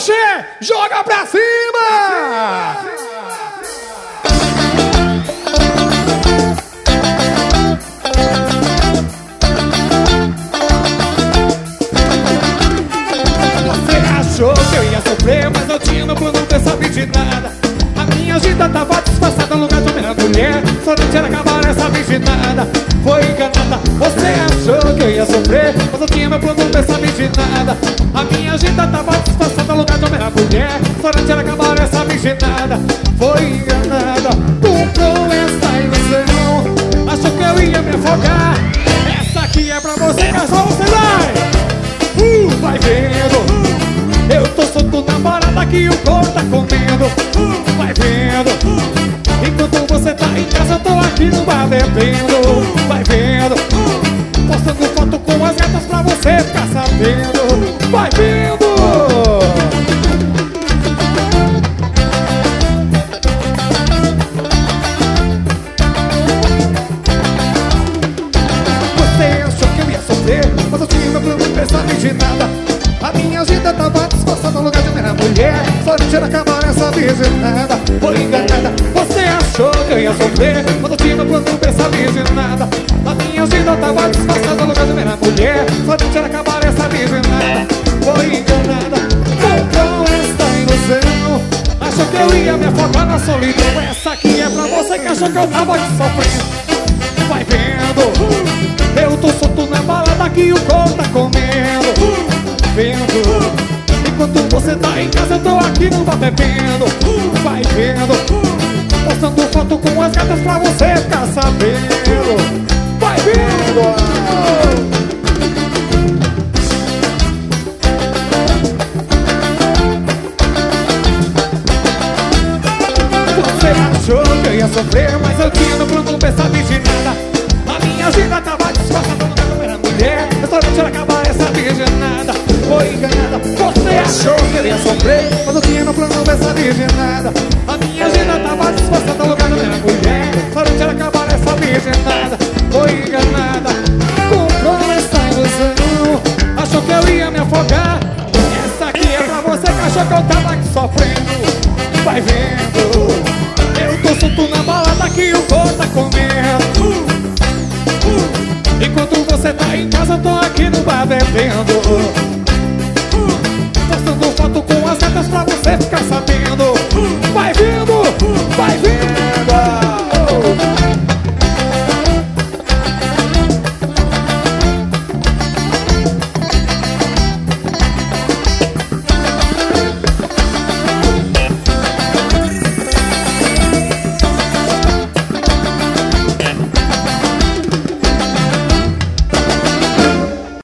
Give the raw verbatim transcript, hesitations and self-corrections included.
Axé, joga pra cima! Você achou que eu ia sofrer, mas eu tinha meu plano, não sabia de nada. A minha agenda tava disfarçada no lugar de uma mulher. Só não tinha acabar essa de nada. Foi enganada. Você achou que eu ia sofrer, mas eu tinha meu plano, não sabia de nada. A minha agenda tava disfarçada no lugar de uma mulher. Só não tinha acabar essa de nada. Foi enganada. Comprou essa ilusão, achou que eu ia me afogar. Essa aqui é pra você, é só você vai. Uh, vai vendo. Eu tô solto na parada que o corpo tá comendo. uh, Vai vendo. uh, Enquanto você tá em casa, eu tô aqui no bar bebendo. Vai vendo. uh, Postando foto com as gatas pra você ficar sabendo. Vai vendo. Você achou que eu ia sofrer, mas eu tinha meu plano, não pensava de nada. A minha agenda tava disfarçada no lugar de uma mulher. Só não tinha acabar essa virginada. Foi enganada. Você achou que eu ia sofrer, mas eu tinha meu plano, não pensava de nada. A minha agenda tava disfarçada no lugar de uma mulher. Só não tinha acabar essa virginada. Foi enganada. Comprou esta ilusão, achou que eu ia me afogar na solidão. Essa aqui é pra você que achou que eu tava te sofrendo. Vai vendo. Eu tô solto na balada que o corpo tá comendo. Vendo. Enquanto você tá em casa, eu tô aqui no bar bebendo. Vai vendo. Postando foto com as gatas pra você ficar sabendo. Vai vendo. Você achou que eu ia sofrer, mas eu tinha no plano, não pensava de nada. A minha agenda tava disfarçada, não era mulher. Eu só não tinha acabar essa virginada. Foi enganada. Você achou que eu ia sofrer, mas eu tinha no plano, não pensava de nada. A minha agenda tava disfarçada, no lugar da minha mulher. Só não tinha acabar essa virginada. Foi enganada. Comprou essa ilusão, achou que eu ia me afogar. Essa aqui é pra você que achou que eu tava aqui sofrendo. Vai vendo. Eu tô solto na balada que o corpo tá comendo. uh, uh. Enquanto você tá em casa, eu tô aqui no bar bebendo.